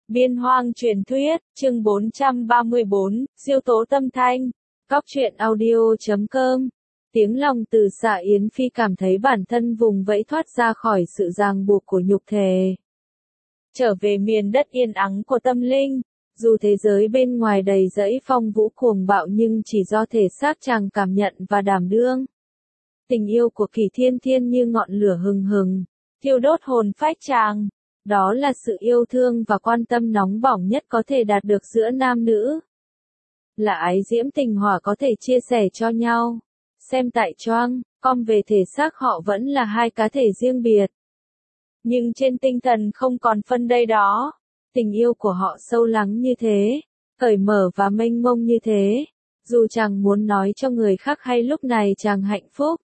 Biên hoang truyền thuyết, chương 434, siêu tố tâm thanh. Góc truyện audio.com. Tiếng lòng từ Dạ Yến Phi cảm thấy bản thân vùng vẫy thoát ra khỏi sự ràng buộc của nhục thể. Trở về miền đất yên ắng của tâm linh, dù thế giới bên ngoài đầy rẫy phong vũ cuồng bạo nhưng chỉ do thể xác chàng cảm nhận và đảm đương. Tình yêu của Kỳ Thiên Thiên như ngọn lửa hừng hừng, thiêu đốt hồn phách chàng. Đó là sự yêu thương và quan tâm nóng bỏng nhất có thể đạt được giữa nam nữ. Là ái diễm tình hỏa có thể chia sẻ cho nhau. Xem tại Choang, com về thể xác họ vẫn là hai cá thể riêng biệt. Nhưng trên tinh thần không còn phân đây đó. Tình yêu của họ sâu lắng như thế, cởi mở và mênh mông như thế. Dù chàng muốn nói cho người khác hay lúc này chàng hạnh phúc,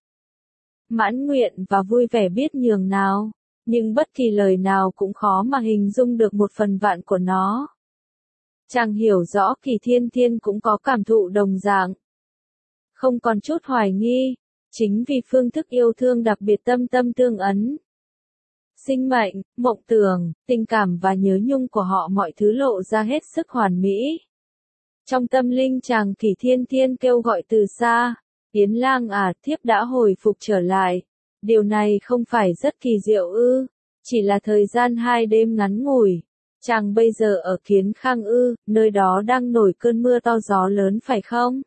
mãn nguyện và vui vẻ biết nhường nào. Nhưng bất kỳ lời nào cũng khó mà hình dung được một phần vạn của nó. Chàng hiểu rõ Kỳ Thiên Thiên cũng có cảm thụ đồng dạng. Không còn chút hoài nghi, chính vì phương thức yêu thương đặc biệt tâm tâm tương ấn. Sinh mệnh, mộng tưởng, tình cảm và nhớ nhung của họ mọi thứ lộ ra hết sức hoàn mỹ. Trong tâm linh chàng Kỳ Thiên Thiên kêu gọi từ xa, Yến Lang à, thiếp đã hồi phục trở lại. Điều này không phải rất kỳ diệu ư, chỉ là thời gian 2 đêm ngắn ngủi. Chàng bây giờ ở Kiến Khang ư, nơi đó đang nổi cơn mưa to gió lớn phải không?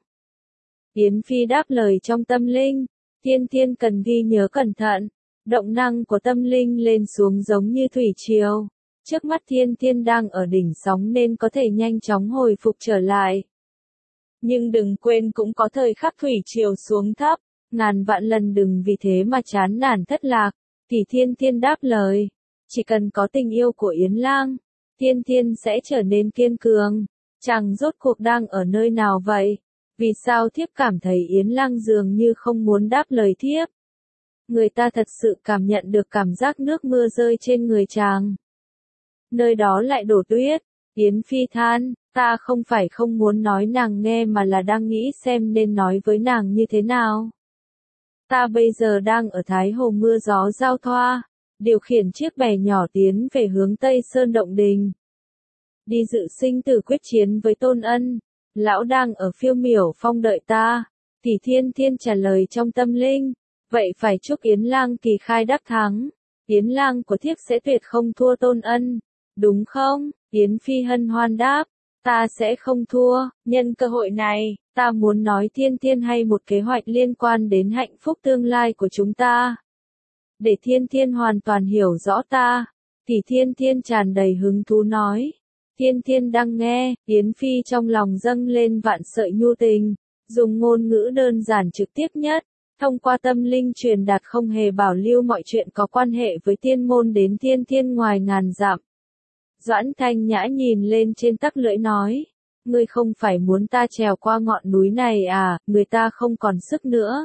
Yến Phi đáp lời trong tâm linh, Thiên Thiên cần ghi nhớ cẩn thận, động năng của tâm linh lên xuống giống như thủy triều. Trước mắt Thiên Thiên đang ở đỉnh sóng nên có thể nhanh chóng hồi phục trở lại. Nhưng đừng quên cũng có thời khắc thủy triều xuống thấp. Ngàn vạn lần đừng vì thế mà chán nản thất lạc. Kỳ Thiên Thiên đáp lời, chỉ cần có tình yêu của Yến Lang, Thiên Thiên sẽ trở nên kiên cường. Chàng rốt cuộc đang ở nơi nào vậy? Vì sao thiếp cảm thấy Yến Lang dường như không muốn đáp lời thiếp? Người ta thật sự cảm nhận được cảm giác nước mưa rơi trên người chàng. Nơi đó lại đổ tuyết. Yến Phi than, ta không phải không muốn nói nàng nghe mà là đang nghĩ xem nên nói với nàng như thế nào. Ta bây giờ đang ở Thái Hồ mưa gió giao thoa, điều khiển chiếc bè nhỏ tiến về hướng Tây Sơn Động Đình. Đi dự sinh tử quyết chiến với Tôn Ân, lão đang ở Phiêu Miểu Phong đợi ta. Kỳ Thiên Thiên trả lời trong tâm linh, vậy phải chúc Yến Lang kỳ khai đắc thắng. Yến Lang của thiếp sẽ tuyệt không thua Tôn Ân, đúng không? Yến Phi hân hoan đáp, ta sẽ không thua. Nhân cơ hội này, ta muốn nói Thiên Thiên hay một kế hoạch liên quan đến hạnh phúc tương lai của chúng ta. Để Thiên Thiên hoàn toàn hiểu rõ ta. Thì Thiên Thiên tràn đầy hứng thú nói. Thiên Thiên đang nghe, Yến Phi trong lòng dâng lên vạn sợi nhu tình, dùng ngôn ngữ đơn giản trực tiếp nhất, thông qua tâm linh truyền đạt không hề bảo lưu mọi chuyện có quan hệ với tiên môn đến Thiên Thiên ngoài ngàn dặm. Doãn Thanh Nhã nhìn lên trên tắc lưỡi nói, ngươi không phải muốn ta trèo qua ngọn núi này à, người ta không còn sức nữa.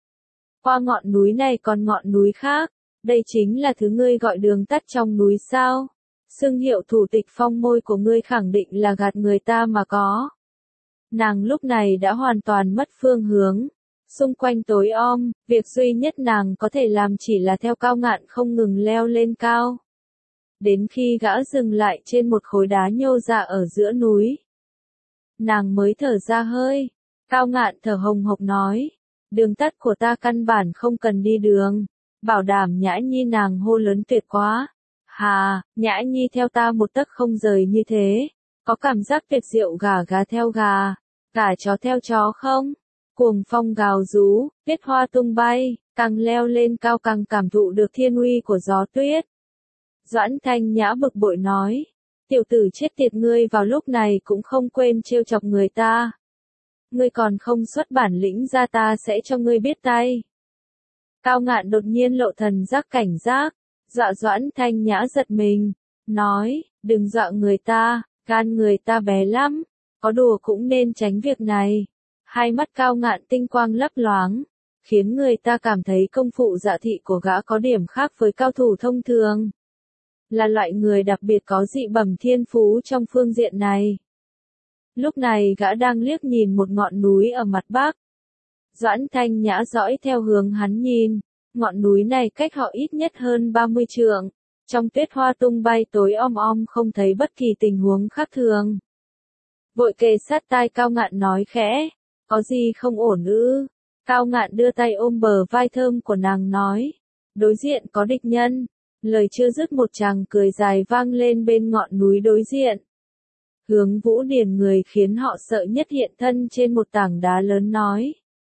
Qua ngọn núi này còn ngọn núi khác, đây chính là thứ ngươi gọi đường tắt trong núi sao? Xưng hiệu thủ tịch phong môi của ngươi khẳng định là gạt người ta mà có. Nàng lúc này đã hoàn toàn mất phương hướng. Xung quanh tối om, việc duy nhất nàng có thể làm chỉ là theo Cao Ngạn không ngừng leo lên cao. Đến khi gã dừng lại trên một khối đá nhô ra ở giữa núi, nàng mới thở ra hơi. Cao Ngạn thở hồng hộc nói, đường tắt của ta căn bản không cần đi đường. Bảo đảm Nhã Nhi, nàng hô lớn tuyệt quá. Hà, Nhã Nhi theo ta một tấc không rời như thế. Có cảm giác tuyệt diệu gà gà theo gà, gà chó theo chó không? Cuồng phong gào rú, tuyết hoa tung bay, càng leo lên cao càng cảm thụ được thiên uy của gió tuyết. Doãn Thanh Nhã bực bội nói, tiểu tử chết tiệt, ngươi vào lúc này cũng không quên trêu chọc người ta. Ngươi còn không xuất bản lĩnh ra, ta sẽ cho ngươi biết tay. Cao Ngạn đột nhiên lộ thần giác cảnh giác, dọa Doãn Thanh Nhã giật mình, nói, đừng dọa người ta, gan người ta bé lắm, có đùa cũng nên tránh việc này. Hai mắt Cao Ngạn tinh quang lấp loáng, khiến người ta cảm thấy công phu dạ thị của gã có điểm khác với cao thủ thông thường. Là loại người đặc biệt có dị bẩm thiên phú trong phương diện này. Lúc này gã đang liếc nhìn một ngọn núi ở mặt bắc. Doãn Thanh Nhã dõi theo hướng hắn nhìn, ngọn núi này cách họ ít nhất hơn 30 trượng. Trong tuyết hoa tung bay tối om om không thấy bất kỳ tình huống khác thường. Vội kề sát tai Cao Ngạn nói khẽ, có gì không ổn ư? Cao Ngạn đưa tay ôm bờ vai thơm của nàng nói, đối diện có địch nhân. Lời chưa dứt một tràng cười dài vang lên bên ngọn núi đối diện. Hướng Vũ Điền người khiến họ sợ nhất hiện thân trên một tảng đá lớn nói.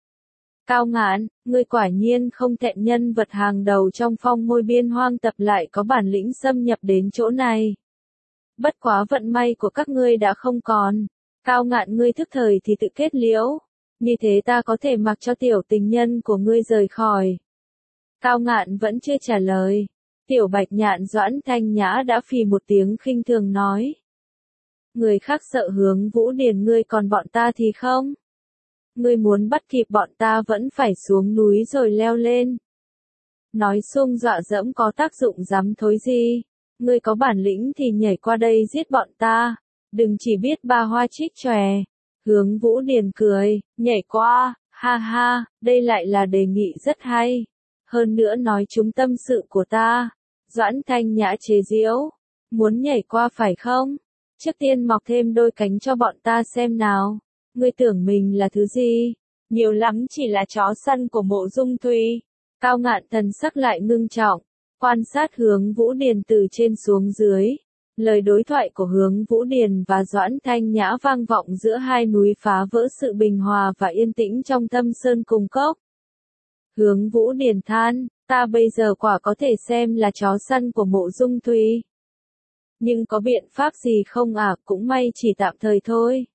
Cao Ngạn, ngươi quả nhiên không thẹn nhân vật hàng đầu trong phong môi biên hoang tập lại có bản lĩnh xâm nhập đến chỗ này. Bất quá vận may của các ngươi đã không còn. Cao Ngạn ngươi thức thời thì tự kết liễu. Như thế ta có thể mặc cho tiểu tình nhân của ngươi rời khỏi. Cao Ngạn vẫn chưa trả lời. Tiểu Bạch Nhạn Doãn Thanh Nhã đã phì một tiếng khinh thường nói. Người khác sợ Hướng Vũ Điền ngươi còn bọn ta thì không? Ngươi muốn bắt kịp bọn ta vẫn phải xuống núi rồi leo lên. Nói xung dọa dẫm có tác dụng dám thối gì. Ngươi có bản lĩnh thì nhảy qua đây giết bọn ta. Đừng chỉ biết ba hoa trích chòe. Hướng Vũ Điền cười, nhảy qua, ha ha, đây lại là đề nghị rất hay. Hơn nữa nói chúng tâm sự của ta. Doãn Thanh Nhã chế giễu. Muốn nhảy qua phải không? Trước tiên mọc thêm đôi cánh cho bọn ta xem nào. Ngươi tưởng mình là thứ gì? Nhiều lắm chỉ là chó săn của Mộ Dung Thùy. Cao Ngạn thần sắc lại ngưng trọng. Quan sát Hướng Vũ Điền từ trên xuống dưới. Lời đối thoại của Hướng Vũ Điền và Doãn Thanh Nhã vang vọng giữa hai núi phá vỡ sự bình hòa và yên tĩnh trong Thâm Sơn Cung Cốc. Hướng Vũ Điền than, ta bây giờ quả có thể xem là chó săn của Mộ Dung Thùy. Nhưng có biện pháp gì không à, cũng may chỉ tạm thời thôi.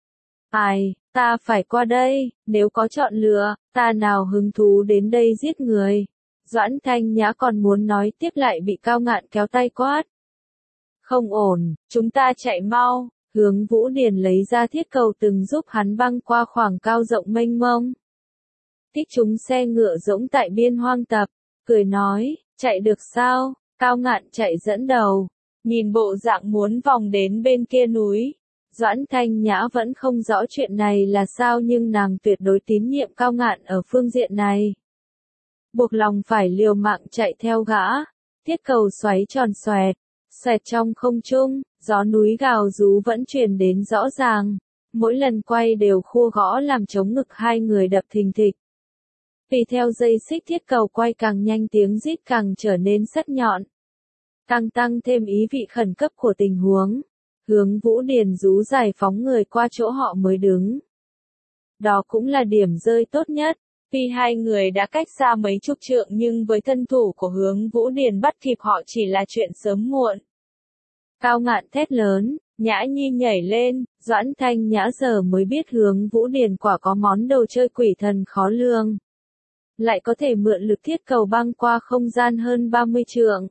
Ai, ta phải qua đây, nếu có chọn lựa, ta nào hứng thú đến đây giết người. Doãn Thanh Nhã còn muốn nói tiếp lại bị Cao Ngạn kéo tay quát. Không ổn, chúng ta chạy mau. Hướng Vũ Điền lấy ra thiết cầu từng giúp hắn băng qua khoảng cao rộng mênh mông. Kích chúng xe ngựa dỗng tại biên hoang tập, cười nói, chạy được sao? Cao Ngạn chạy dẫn đầu, nhìn bộ dạng muốn vòng đến bên kia núi. Doãn Thanh Nhã vẫn không rõ chuyện này là sao nhưng nàng tuyệt đối tín nhiệm Cao Ngạn ở phương diện này. Buộc lòng phải liều mạng chạy theo gã, thiết cầu xoáy tròn xoẹt, xoẹt trong không trung, gió núi gào rú vẫn truyền đến rõ ràng. Mỗi lần quay đều khua gõ làm chống ngực hai người đập thình thịch. Tùy theo dây xích thiết cầu quay càng nhanh tiếng rít càng trở nên sắc nhọn. Tăng thêm ý vị khẩn cấp của tình huống. Hướng Vũ Điền rú giải phóng người qua chỗ họ mới đứng. Đó cũng là điểm rơi tốt nhất. Tuy hai người đã cách xa mấy chục trượng nhưng với thân thủ của Hướng Vũ Điền bắt kịp họ chỉ là chuyện sớm muộn. Cao Ngạn thét lớn, Nhã Nhi nhảy lên, Doãn Thanh Nhã giờ mới biết Hướng Vũ Điền quả có món đồ chơi quỷ thần khó lường. Lại có thể mượn lực thiết cầu băng qua không gian hơn 30 trượng.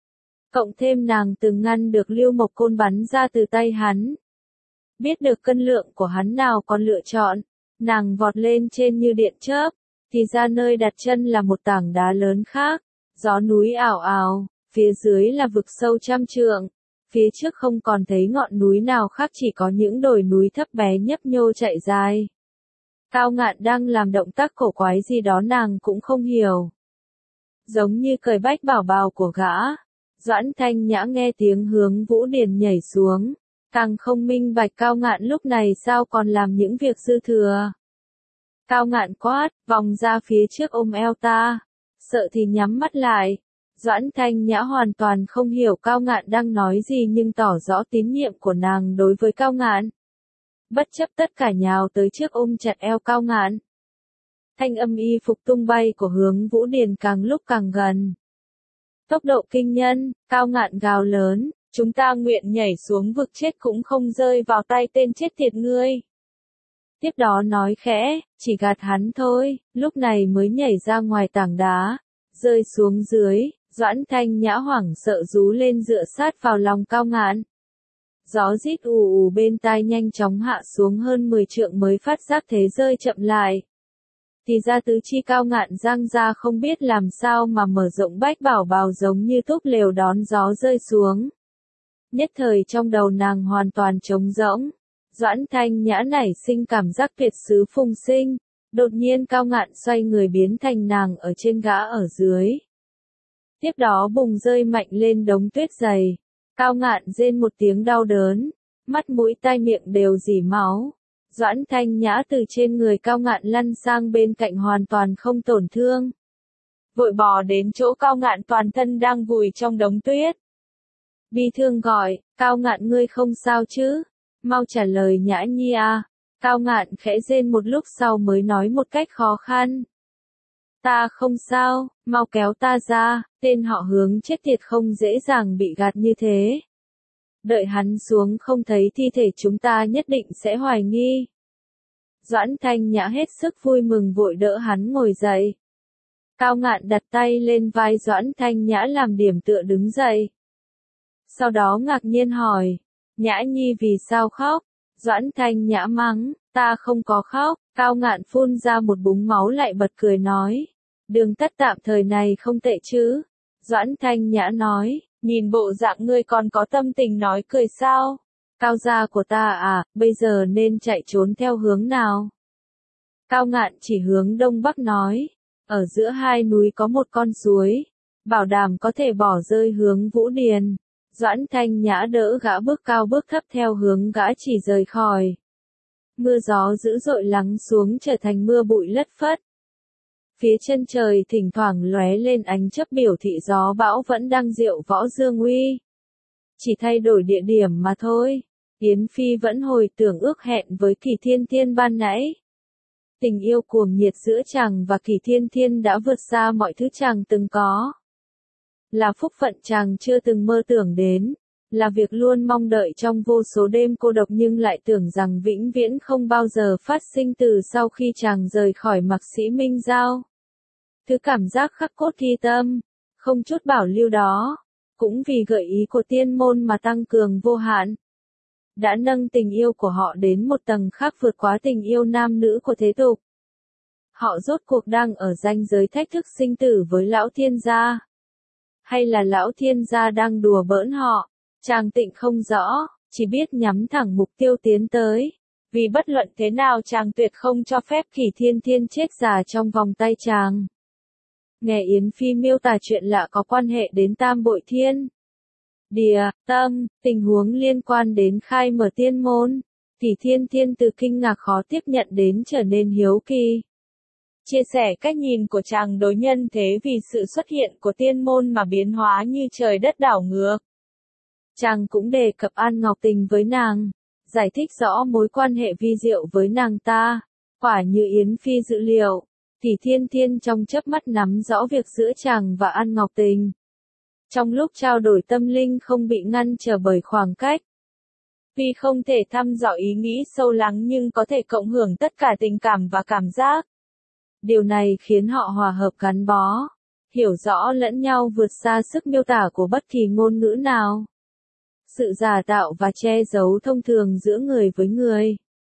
Cộng thêm nàng từng ngăn được Lưu Mộc Côn bắn ra từ tay hắn. Biết được cân lượng của hắn nào còn lựa chọn, nàng vọt lên trên như điện chớp, thì ra nơi đặt chân là một tảng đá lớn khác, gió núi ảo ảo, phía dưới là vực sâu trăm trượng, phía trước không còn thấy ngọn núi nào khác chỉ có những đồi núi thấp bé nhấp nhô chạy dài. Cao Ngạn đang làm động tác cổ quái gì đó nàng cũng không hiểu. Giống như cởi bách bảo bào của gã. Doãn Thanh Nhã nghe tiếng Hướng Vũ Điền nhảy xuống, càng không minh bạch Cao Ngạn lúc này sao còn làm những việc dư thừa. Cao Ngạn quát, vòng ra phía trước ôm eo ta, sợ thì nhắm mắt lại. Doãn Thanh Nhã hoàn toàn không hiểu Cao Ngạn đang nói gì nhưng tỏ rõ tín nhiệm của nàng đối với Cao Ngạn. Bất chấp tất cả nhào tới trước ôm chặt eo Cao Ngạn. Thanh âm y phục tung bay của Hướng Vũ Điền càng lúc càng gần. Tốc độ kinh nhân, Cao Ngạn gào lớn, chúng ta nguyện nhảy xuống vực chết cũng không rơi vào tay tên chết tiệt ngươi. Tiếp đó nói khẽ, chỉ gạt hắn thôi, lúc này mới nhảy ra ngoài tảng đá, rơi xuống dưới, Doãn Thanh Nhã hoảng sợ rú lên dựa sát vào lòng Cao Ngạn. Gió rít ù ù bên tai nhanh chóng hạ xuống hơn 10 trượng mới phát giác thế rơi chậm lại. Thì ra tứ chi Cao Ngạn giang ra không biết làm sao mà mở rộng bách bảo bào giống như túp lều đón gió rơi xuống. Nhất thời trong đầu nàng hoàn toàn trống rỗng. Doãn Thanh Nhã nảy sinh cảm giác tuyệt xứ phùng sinh. Đột nhiên Cao Ngạn xoay người biến thành nàng ở trên gã ở dưới. Tiếp đó bùng rơi mạnh lên đống tuyết dày. Cao Ngạn rên một tiếng đau đớn, mắt mũi tai miệng đều rỉ máu. Doãn Thanh Nhã từ trên người Cao Ngạn lăn sang bên cạnh hoàn toàn không tổn thương. Vội bò đến chỗ Cao Ngạn toàn thân đang vùi trong đống tuyết. Bi thương gọi, Cao Ngạn ngươi không sao chứ? Mau trả lời Nhã Nhi à. Cao Ngạn khẽ rên một lúc sau mới nói một cách khó khăn. Ta không sao, mau kéo ta ra, tên họ Hướng chết tiệt không dễ dàng bị gạt như thế. Đợi hắn xuống không thấy thi thể chúng ta nhất định sẽ hoài nghi. Doãn Thanh Nhã hết sức vui mừng vội đỡ hắn ngồi dậy. Cao Ngạn đặt tay lên vai Doãn Thanh Nhã làm điểm tựa đứng dậy. Sau đó ngạc nhiên hỏi, Nhã Nhi vì sao khóc? Doãn Thanh Nhã mắng, ta không có khóc. Cao Ngạn phun ra một búng máu lại bật cười nói, đường tắt tạm thời này không tệ chứ? Doãn Thanh Nhã nói, nhìn bộ dạng ngươi còn có tâm tình nói cười sao? Cao gia của ta à, bây giờ nên chạy trốn theo hướng nào? Cao Ngạn chỉ hướng đông bắc nói, ở giữa hai núi có một con suối, bảo đảm có thể bỏ rơi hướng Vũ Điền. Doãn Thanh Nhã đỡ gã bước cao bước thấp theo hướng gã chỉ rời khỏi. Mưa gió dữ dội lắng xuống trở thành mưa bụi lất phất. Phía chân trời thỉnh thoảng lóe lên ánh chớp biểu thị gió bão vẫn đang diệu võ dương uy. Chỉ thay đổi địa điểm mà thôi. Yến Phi vẫn hồi tưởng ước hẹn với Kỳ Thiên Thiên ban nãy. Tình yêu cuồng nhiệt giữa chàng và Kỳ Thiên Thiên đã vượt xa mọi thứ chàng từng có. Là phúc phận chàng chưa từng mơ tưởng đến, là việc luôn mong đợi trong vô số đêm cô độc nhưng lại tưởng rằng vĩnh viễn không bao giờ phát sinh từ sau khi chàng rời khỏi Mạc Sĩ Minh Giao. Thứ cảm giác khắc cốt ghi tâm, không chút bảo lưu đó, cũng vì gợi ý của tiên môn mà tăng cường vô hạn. Đã nâng tình yêu của họ đến một tầng khác vượt quá tình yêu nam nữ của thế tục. Họ rốt cuộc đang ở ranh giới thách thức sinh tử với lão thiên gia. Hay là lão thiên gia đang đùa bỡn họ? Chàng Tịnh không rõ, chỉ biết nhắm thẳng mục tiêu tiến tới. Vì bất luận thế nào chàng tuyệt không cho phép Kỳ Thiên Thiên chết già trong vòng tay chàng. Nghe Yến Phi miêu tả chuyện lạ có quan hệ đến Tam Bội Thiên. Địa, tâm, tình huống liên quan đến khai mở tiên môn. Kỳ Thiên Thiên từ kinh ngạc khó tiếp nhận đến trở nên hiếu kỳ. Chia sẻ cách nhìn của chàng đối nhân thế vì sự xuất hiện của tiên môn mà biến hóa như trời đất đảo ngược. Chàng cũng đề cập An Ngọc Tình với nàng, giải thích rõ mối quan hệ vi diệu với nàng ta. Quả như Yến Phi dự liệu, Kỳ Thiên Thiên trong chớp mắt nắm rõ việc giữa chàng và An Ngọc Tình. Trong lúc trao đổi tâm linh không bị ngăn trở bởi khoảng cách. Vì không thể thăm dò ý nghĩ sâu lắng nhưng có thể cộng hưởng tất cả tình cảm và cảm giác. Điều này khiến họ hòa hợp gắn bó, hiểu rõ lẫn nhau vượt xa sức miêu tả của bất kỳ ngôn ngữ nào. Sự giả tạo và che giấu thông thường giữa người với người.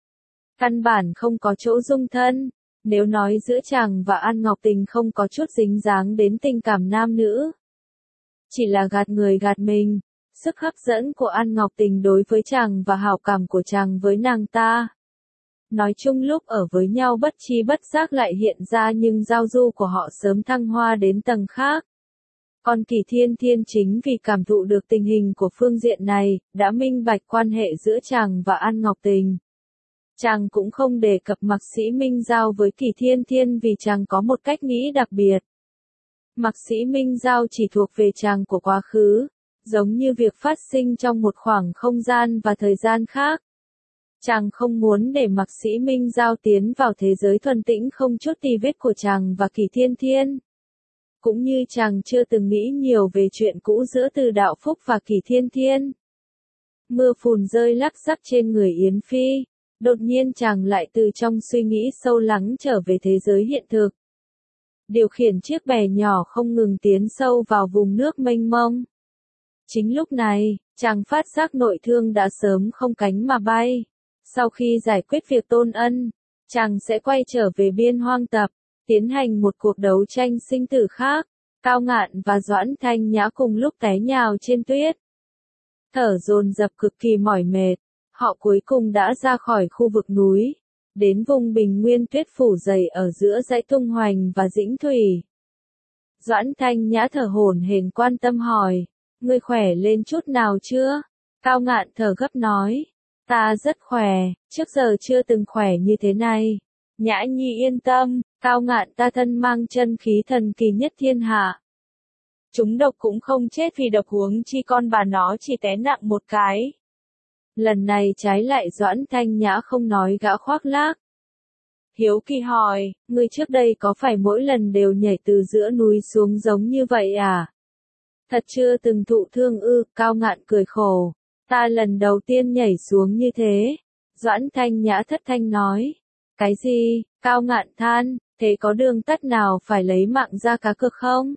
Căn bản không có chỗ dung thân, nếu nói giữa chàng và An Ngọc Tình không có chút dính dáng đến tình cảm nam nữ. Chỉ là gạt người gạt mình, sức hấp dẫn của An Ngọc Tình đối với chàng và hảo cảm của chàng với nàng ta. Nói chung lúc ở với nhau bất chi bất giác lại hiện ra nhưng giao du của họ sớm thăng hoa đến tầng khác. Còn Kỳ Thiên Thiên chính vì cảm thụ được tình hình của phương diện này, đã minh bạch quan hệ giữa chàng và An Ngọc Tình. Chàng cũng không đề cập Mạc Sĩ Minh Giao với Kỳ Thiên Thiên vì chàng có một cách nghĩ đặc biệt. Mạc Sĩ Minh Giao chỉ thuộc về chàng của quá khứ, giống như việc phát sinh trong một khoảng không gian và thời gian khác. Chàng không muốn để Mạc Sĩ Minh Giao tiến vào thế giới thuần tĩnh không chút tì vết của chàng và Kỳ Thiên Thiên. Cũng như chàng chưa từng nghĩ nhiều về chuyện cũ giữa Từ Đạo Phúc và Kỳ Thiên Thiên. Mưa phùn rơi lắc xắc trên người Yến Phi, đột nhiên chàng lại từ trong suy nghĩ sâu lắng trở về thế giới hiện thực. Điều khiển chiếc bè nhỏ không ngừng tiến sâu vào vùng nước mênh mông. Chính lúc này, chàng phát giác nội thương đã sớm không cánh mà bay. Sau khi giải quyết việc Tôn Ân, chàng sẽ quay trở về biên hoang tập, tiến hành một cuộc đấu tranh sinh tử khác. Cao Ngạn và Doãn Thanh Nhã cùng lúc té nhào trên tuyết. Thở dồn dập cực kỳ mỏi mệt, họ cuối cùng đã ra khỏi khu vực núi, đến vùng bình nguyên tuyết phủ dày ở giữa dãy Tung Hoành và Dĩnh Thủy. Doãn Thanh Nhã thở hổn hển quan tâm hỏi, ngươi khỏe lên chút nào chưa? Cao Ngạn thở gấp nói, ta rất khỏe, trước giờ chưa từng khỏe như thế này. Nhã Nhi yên tâm, Cao Ngạn ta thân mang chân khí thần kỳ nhất thiên hạ. Chúng độc cũng không chết vì độc, huống chi con bà nó chỉ té nặng một cái. Lần này trái lại Doãn Thanh Nhã không nói gã khoác lác. Hiếu kỳ hỏi, ngươi trước đây có phải mỗi lần đều nhảy từ giữa núi xuống giống như vậy à? Thật chưa từng thụ thương ư? Cao Ngạn cười khổ, ta lần đầu tiên nhảy xuống như thế. Doãn Thanh Nhã thất thanh nói, cái gì? Cao Ngạn than, thế có đường tắt nào phải lấy mạng ra cá cược không?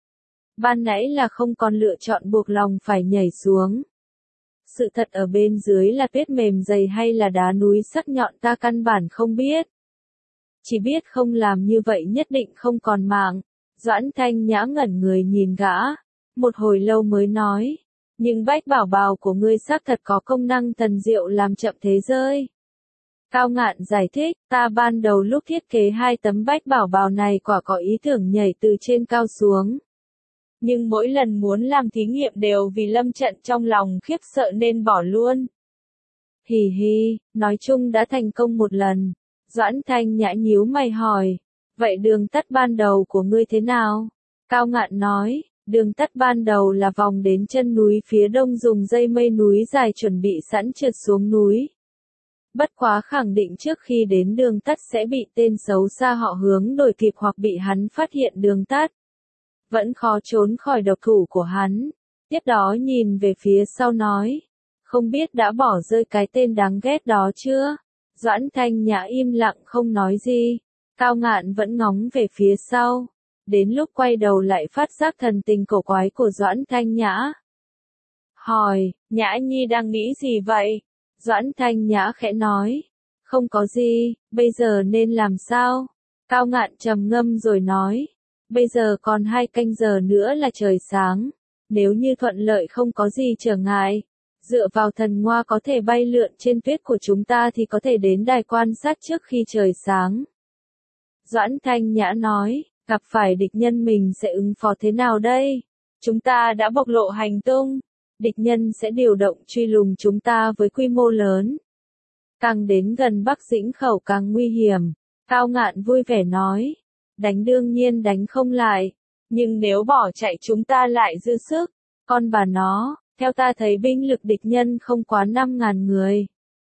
Ban nãy là không còn lựa chọn, buộc lòng phải nhảy xuống. Sự thật ở bên dưới là tuyết mềm dày hay là đá núi sắc nhọn ta căn bản không biết. Chỉ biết không làm như vậy nhất định không còn mạng. Doãn Thanh Nhã ngẩn người nhìn gã, một hồi lâu mới nói, nhưng bách bảo bào của ngươi xác thật có công năng thần diệu làm chậm thế rơi. Cao Ngạn giải thích, ta ban đầu lúc thiết kế hai tấm bách bảo bào này quả có ý tưởng nhảy từ trên cao xuống. Nhưng mỗi lần muốn làm thí nghiệm đều vì lâm trận trong lòng khiếp sợ nên bỏ luôn. Hì hì, nói chung đã thành công một lần. Doãn Thanh Nhã nhíu mày hỏi, vậy đường tắt ban đầu của ngươi thế nào? Cao Ngạn nói, đường tắt ban đầu là vòng đến chân núi phía đông dùng dây mây núi dài chuẩn bị sẵn trượt xuống núi. Bất quá khẳng định trước khi đến đường tắt sẽ bị tên xấu xa họ Hướng đuổi kịp hoặc bị hắn phát hiện đường tắt. Vẫn khó trốn khỏi độc thủ của hắn. Tiếp đó nhìn về phía sau nói, không biết đã bỏ rơi cái tên đáng ghét đó chưa? Doãn Thanh Nhã im lặng không nói gì. Cao Ngạn vẫn ngóng về phía sau. Đến lúc quay đầu lại phát giác thần tình cổ quái của Doãn Thanh Nhã. Hỏi, Nhã Nhi đang nghĩ gì vậy? Doãn Thanh Nhã khẽ nói, không có gì, bây giờ nên làm sao? Cao Ngạn trầm ngâm rồi nói, bây giờ còn 2 canh giờ nữa là trời sáng. Nếu như thuận lợi không có gì trở ngại, dựa vào thần ngoa có thể bay lượn trên tuyết của chúng ta thì có thể đến đài quan sát trước khi trời sáng. Doãn Thanh Nhã nói, gặp phải địch nhân mình sẽ ứng phó thế nào đây? Chúng ta đã bộc lộ hành tung, địch nhân sẽ điều động truy lùng chúng ta với quy mô lớn. Càng đến gần Bắc Dĩnh Khẩu càng nguy hiểm. Cao Ngạn vui vẻ nói, đánh đương nhiên đánh không lại, nhưng nếu bỏ chạy chúng ta lại dư sức. Con bà nó, theo ta thấy binh lực địch nhân không quá 5.000 người.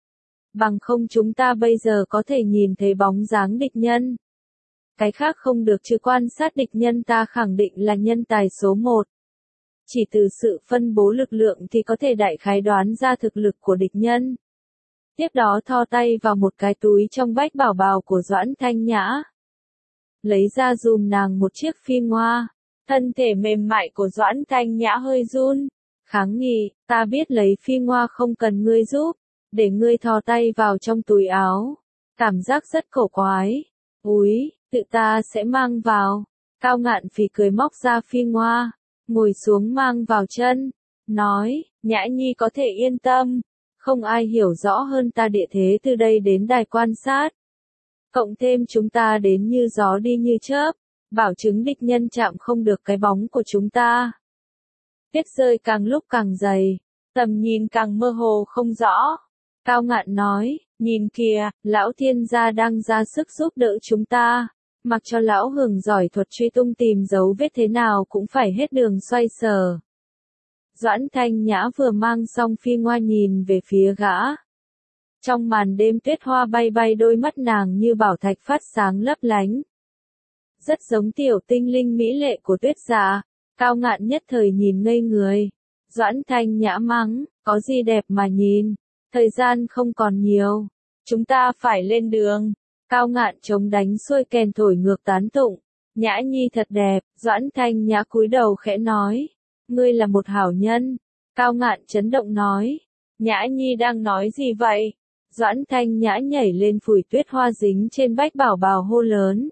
Bằng không chúng ta bây giờ có thể nhìn thấy bóng dáng địch nhân. Cái khác không được, chứ quan sát địch nhân ta khẳng định là nhân tài số 1. Chỉ từ sự phân bố lực lượng thì có thể đại khái đoán ra thực lực của địch nhân. Tiếp đó thò tay vào một cái túi trong bách bảo bào của Doãn Thanh Nhã. Lấy ra dùm nàng một chiếc phi ngoa. Thân thể mềm mại của Doãn Thanh Nhã hơi run. Kháng nghị, ta biết lấy phi ngoa không cần ngươi giúp. Để ngươi thò tay vào trong túi áo. Cảm giác rất cổ quái. Úi, tự ta sẽ mang vào. Cao Ngạn phì cười móc ra phi ngoa. Ngồi xuống mang vào chân. Nói, Nhã Nhi có thể yên tâm. Không ai hiểu rõ hơn ta địa thế từ đây đến đài quan sát. Cộng thêm chúng ta đến như gió đi như chớp. Bảo chứng địch nhân chạm không được cái bóng của chúng ta. Tuyết rơi càng lúc càng dày. Tầm nhìn càng mơ hồ không rõ. Cao Ngạn nói, nhìn kìa, lão thiên gia đang ra sức giúp đỡ chúng ta. Mặc cho lão Hường giỏi thuật truy tung tìm dấu vết thế nào cũng phải hết đường xoay sở. Doãn Thanh Nhã vừa mang xong phi ngoa nhìn về phía gã. Trong màn đêm tuyết hoa bay bay, đôi mắt nàng như bảo thạch phát sáng lấp lánh. Rất giống tiểu tinh linh mỹ lệ của Tuyết Dạ. Cao Ngạn nhất thời nhìn ngây người. Doãn Thanh Nhã mắng, có gì đẹp mà nhìn, thời gian không còn nhiều. Chúng ta phải lên đường. Cao Ngạn chống đánh xuôi kèn thổi ngược tán tụng. Nhã Nhi thật đẹp. Doãn Thanh Nhã cúi đầu khẽ nói, ngươi là một hảo nhân. Cao Ngạn chấn động nói, Nhã Nhi đang nói gì vậy? Doãn Thanh Nhã nhảy lên phủi tuyết hoa dính trên bách bảo bào hô lớn.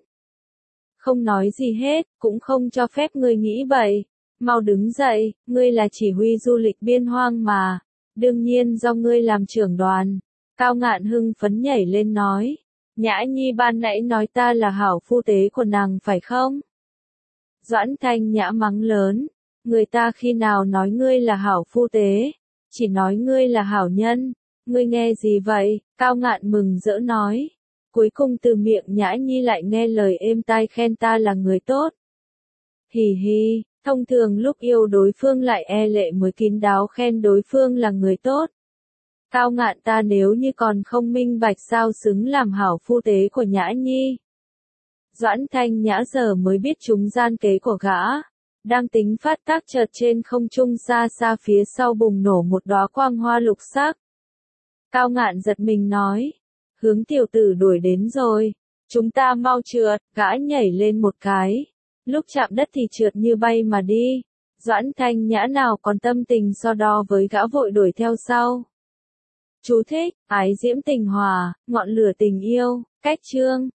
Không nói gì hết, cũng không cho phép ngươi nghĩ bậy. Mau đứng dậy, ngươi là chỉ huy du lịch biên hoang mà. Đương nhiên do ngươi làm trưởng đoàn. Cao Ngạn hưng phấn nhảy lên nói. Nhã Nhi ban nãy nói ta là hảo phu tế của nàng phải không? Doãn Thanh Nhã mắng lớn, người ta khi nào nói ngươi là hảo phu tế, chỉ nói ngươi là hảo nhân, ngươi nghe gì vậy? Cao Ngạn mừng rỡ nói. Cuối cùng từ miệng Nhã Nhi lại nghe lời êm tai khen ta là người tốt. Hì hì, thông thường lúc yêu đối phương lại e lệ mới kín đáo khen đối phương là người tốt. Cao Ngạn ta nếu như còn không minh bạch sao xứng làm hảo phu tế của Nhã Nhi. Doãn Thanh Nhã giờ mới biết chúng gian kế của gã. Đang tính phát tác chợt trên không trung xa xa phía sau bùng nổ một đóa quang hoa lục sắc. Cao Ngạn giật mình nói, hướng tiểu tử đuổi đến rồi, chúng ta mau trượt, gã nhảy lên một cái, lúc chạm đất thì trượt như bay mà đi. Doãn Thanh Nhã nào còn tâm tình so đo với gã vội đuổi theo sau. Chú thích, ái diễm tình hòa, ngọn lửa tình yêu, cách chương.